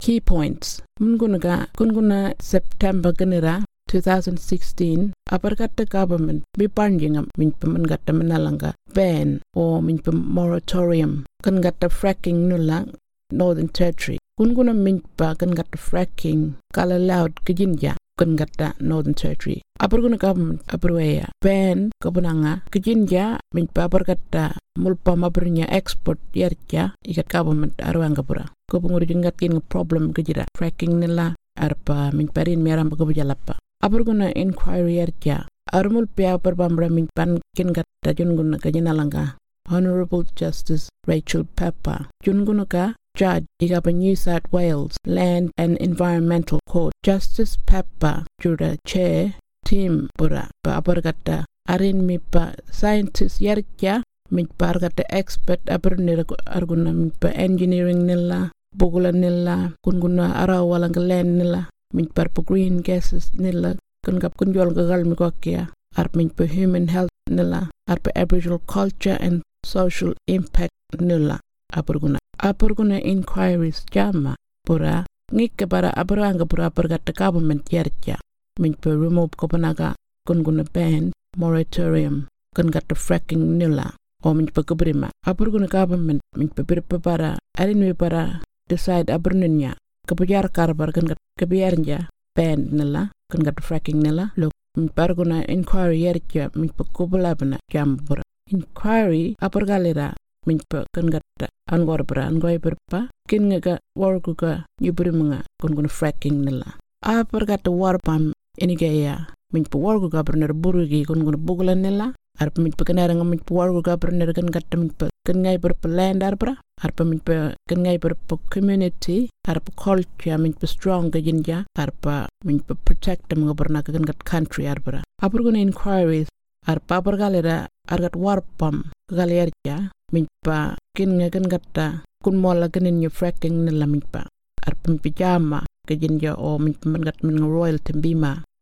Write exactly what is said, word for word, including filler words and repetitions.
key points. Munguna kunguna September ganira twenty sixteen apargatta government bipanjinga minpa mangatta manalanga ban or minpa moratorium kan gatta fracking nula Northern Territory. Kunguna minpa kan gatta fracking kala loud kijinja kan gatta Northern Territory. Aparguna government apruaya ban kabunanga kijinja minpa apargatta mulpa mabrnya export yarja ikat government arwanga pura. Kopunguri jingatin problem kijira fracking nila arpa minparin miaram pagabujalapa. Aparguna inquiry yarja armul pia perbambra minpan kin gatta junguna kajinalanga Honorable Justice Rachel Pepper junguna ka Judge Igapa New South Wales Land and Environmental Court. Justice Pepper Jura Chair Team Pura Pa Apargata Arin Mipa Scientist Yarja Mipa Argata Expert Apernira Arguna Mipa Engineering Nilla Bugula Nilla Kunguna Arawalang Land Nilla Mipa Green Gases Nilla Kungap Kunjol Gagal Mikokia Arp Mipa Human Health Nilla Arp Aboriginal Culture and Social Impact Nilla Apurguna Apurguna inquiries jama pura ngike para apuranga pura apurgata government yarja minpa remove kopanaga kunguna ban moratorium kan gata fracking nila o minpa kubrima apurguna government minpa birpa para arinwe para decide apurnunya kapujar karbar kan gata kabiyarja ban nila kan gata fracking nila lo minpa arguna inquiry yarja minpa kubulabna jam pura inquiry apurgalera minpa kan gata angor bra angoi berpa kin ngaga warguga nyubri mga kun kun fracking nila apar gata warpam inigaya minpa warguga berner burugi kun kun bugulan nila arpa minpa kanara nga minpa warguga berner kan gata minpa kan ngai berpa land arpa arpa minpa kan ngai berpa community arpa culture minpa strong ga jinja arpa minpa protect mga berna kan gat country arpa apar guna inquiries arpa apar galera argat warpam galerja minpa kin ngagan gata kun mola ganin yu fracking nila minpa arpam pijama kajinja o minpa mangat min royal tembima